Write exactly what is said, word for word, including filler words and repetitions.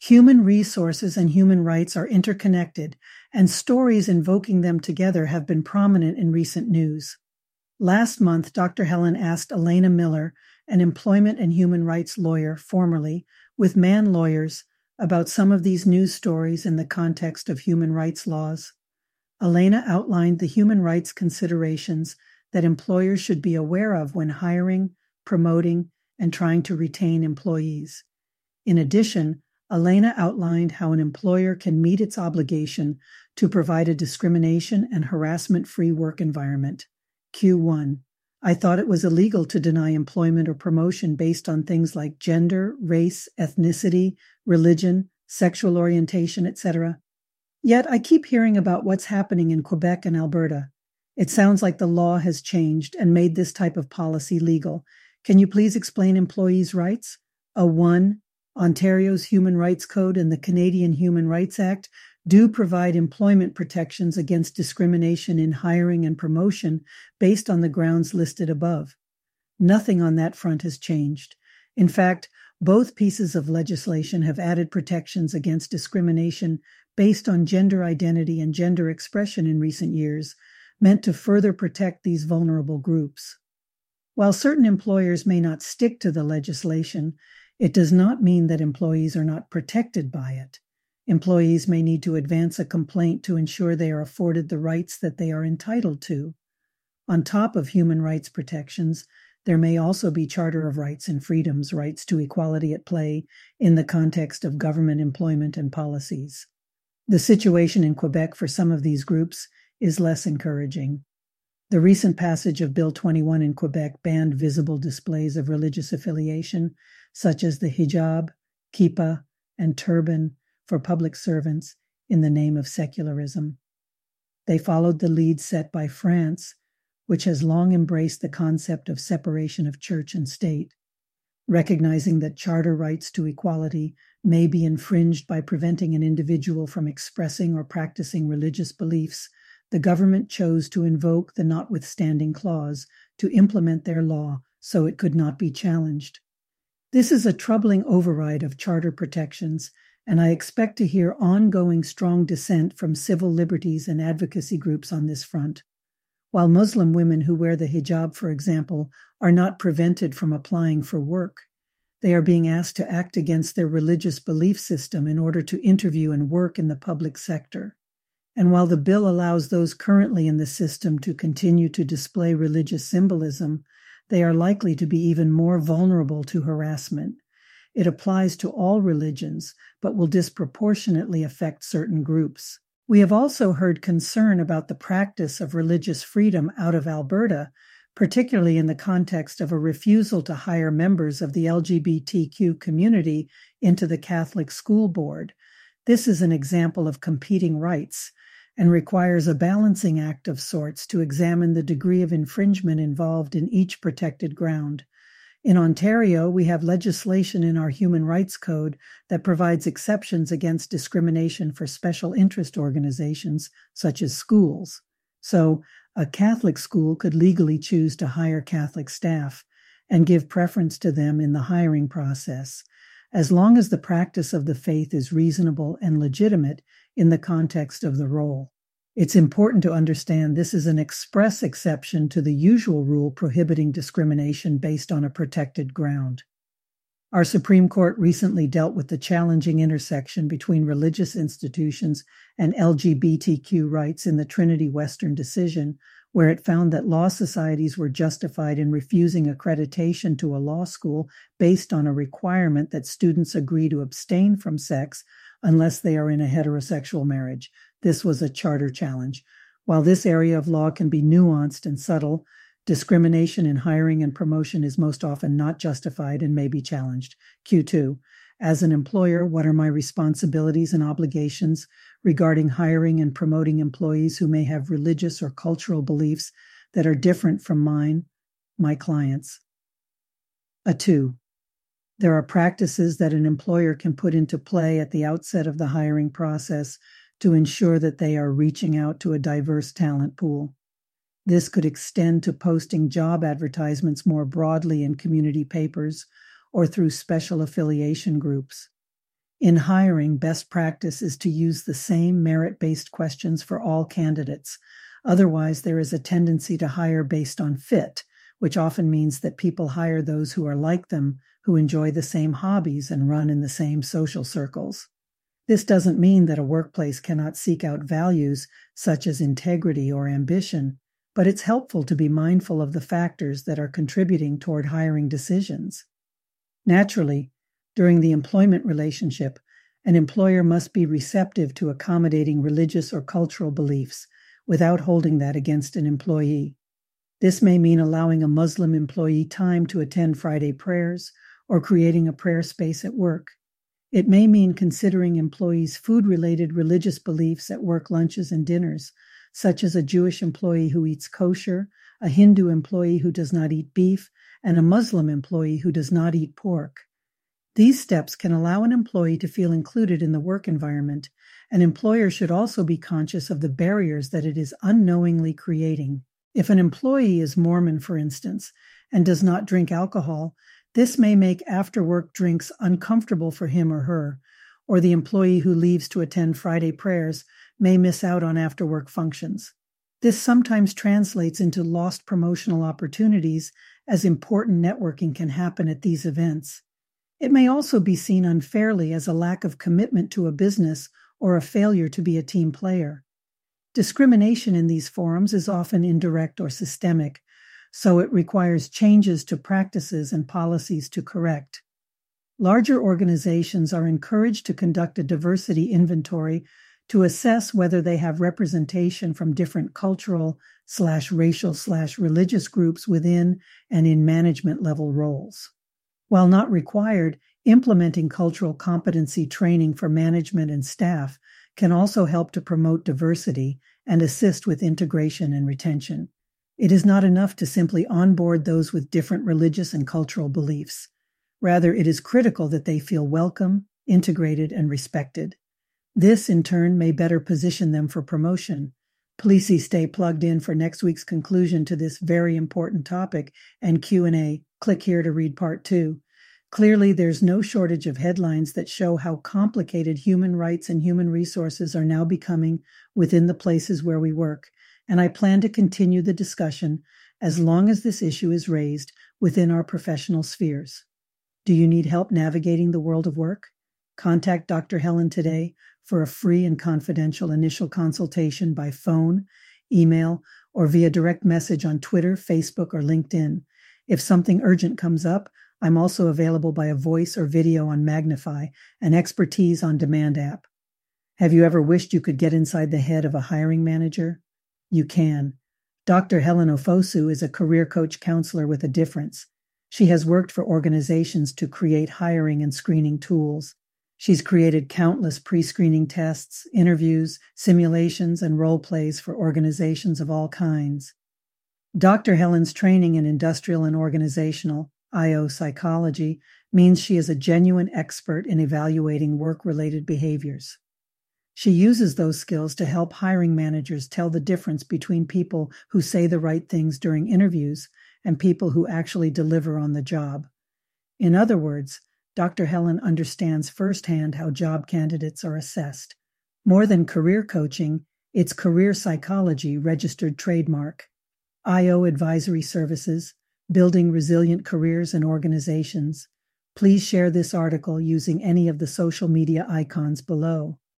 Human resources and human rights are interconnected, and stories invoking them together have been prominent in recent news. Last month, Doctor Helen asked Elena Miller, an employment and human rights lawyer formerly with Mann Lawyers, about some of these news stories in the context of human rights laws. Elena outlined the human rights considerations that employers should be aware of when hiring, promoting, and trying to retain employees. In addition, Elena outlined how an employer can meet its obligation to provide a discrimination and harassment-free work environment. Q one. I thought it was illegal to deny employment or promotion based on things like gender, race, ethnicity, religion, sexual orientation, et cetera. Yet I keep hearing about what's happening in Quebec and Alberta. It sounds like the law has changed and made this type of policy legal. Can you please explain employees' rights? A one. Ontario's Human Rights Code and the Canadian Human Rights Act do provide employment protections against discrimination in hiring and promotion based on the grounds listed above. Nothing on that front has changed. In fact, both pieces of legislation have added protections against discrimination based on gender identity and gender expression in recent years, meant to further protect these vulnerable groups. While certain employers may not stick to the legislation, it does not mean that employees are not protected by it. Employees may need to advance a complaint to ensure they are afforded the rights that they are entitled to. On top of human rights protections, there may also be Charter of Rights and Freedoms rights to equality at play in the context of government employment and policies. The situation in Quebec for some of these groups is less encouraging. The recent passage of Bill twenty-one in Quebec banned visible displays of religious affiliation, such as the hijab, kippah, and turban, for public servants in the name of secularism. They followed the lead set by France, which has long embraced the concept of separation of church and state. Recognizing that charter rights to equality may be infringed by preventing an individual from expressing or practicing religious beliefs, the government chose to invoke the notwithstanding clause to implement their law so it could not be challenged. This is a troubling override of charter protections, and I expect to hear ongoing strong dissent from civil liberties and advocacy groups on this front. While Muslim women who wear the hijab, for example, are not prevented from applying for work, they are being asked to act against their religious belief system in order to interview and work in the public sector. And while the bill allows those currently in the system to continue to display religious symbolism, they are likely to be even more vulnerable to harassment. It applies to all religions, but will disproportionately affect certain groups. We have also heard concern about the practice of religious freedom out of Alberta, particularly in the context of a refusal to hire members of the L G B T Q community into the Catholic School Board. This is an example of competing rights and requires a balancing act of sorts to examine the degree of infringement involved in each protected ground. In Ontario, we have legislation in our Human Rights Code that provides exceptions against discrimination for special interest organizations, such as schools. So, a Catholic school could legally choose to hire Catholic staff and give preference to them in the hiring process, as long as the practice of the faith is reasonable and legitimate in the context of the role. It's important to understand this is an express exception to the usual rule prohibiting discrimination based on a protected ground. Our Supreme Court recently dealt with the challenging intersection between religious institutions and L G B T Q rights in the Trinity Western decision, where it found that law societies were justified in refusing accreditation to a law school based on a requirement that students agree to abstain from sex unless they are in a heterosexual marriage. This was a charter challenge. While this area of law can be nuanced and subtle, discrimination in hiring and promotion is most often not justified and may be challenged. Q two. As an employer, what are my responsibilities and obligations regarding hiring and promoting employees who may have religious or cultural beliefs that are different from mine, my clients? A two. There are practices that an employer can put into play at the outset of the hiring process to ensure that they are reaching out to a diverse talent pool. This could extend to posting job advertisements more broadly in community papers or through special affiliation groups. In hiring, best practice is to use the same merit-based questions for all candidates. Otherwise, there is a tendency to hire based on fit, which often means that people hire those who are like them, who enjoy the same hobbies and run in the same social circles. This doesn't mean that a workplace cannot seek out values such as integrity or ambition, but it's helpful to be mindful of the factors that are contributing toward hiring decisions. Naturally, during the employment relationship, an employer must be receptive to accommodating religious or cultural beliefs without holding that against an employee. This may mean allowing a Muslim employee time to attend Friday prayers or creating a prayer space at work. It may mean considering employees' food-related religious beliefs at work lunches and dinners, such as a Jewish employee who eats kosher, a Hindu employee who does not eat beef, and a Muslim employee who does not eat pork. These steps can allow an employee to feel included in the work environment. An employer should also be conscious of the barriers that it is unknowingly creating. If an employee is Mormon, for instance, and does not drink alcohol, this may make after-work drinks uncomfortable for him or her, or the employee who leaves to attend Friday prayers may miss out on after-work functions. This sometimes translates into lost promotional opportunities, as important networking can happen at these events. It may also be seen unfairly as a lack of commitment to a business or a failure to be a team player. Discrimination in these forums is often indirect or systemic, so it requires changes to practices and policies to correct. Larger organizations are encouraged to conduct a diversity inventory to assess whether they have representation from different cultural slash racial slash religious groups within and in management level roles. While not required, implementing cultural competency training for management and staff can also help to promote diversity and assist with integration and retention. It is not enough to simply onboard those with different religious and cultural beliefs. Rather, it is critical that they feel welcome, integrated, and respected. This, in turn, may better position them for promotion. Please stay plugged in for next week's conclusion to this very important topic and Q and A. Click here to read part two. Clearly, there's no shortage of headlines that show how complicated human rights and human resources are now becoming within the places where we work, and I plan to continue the discussion as long as this issue is raised within our professional spheres. Do you need help navigating the world of work? Contact Doctor Helen today for a free and confidential initial consultation by phone, email, or via direct message on Twitter, Facebook, or LinkedIn. If something urgent comes up, I'm also available by a voice or video on Magnify, an expertise on demand app. Have you ever wished you could get inside the head of a hiring manager? You can. Doctor Helen Ofosu is a career coach counselor with a difference. She has worked for organizations to create hiring and screening tools. She's created countless pre-screening tests, interviews, simulations, and role plays for organizations of all kinds. Doctor Helen's training in industrial and organizational I O psychology means she is a genuine expert in evaluating work-related behaviors. She uses those skills to help hiring managers tell the difference between people who say the right things during interviews and people who actually deliver on the job. In other words, Doctor Helen understands firsthand how job candidates are assessed. More than career coaching, it's career psychology registered trademark. I O Advisory Services, Building Resilient Careers and Organizations. Please share this article using any of the social media icons below.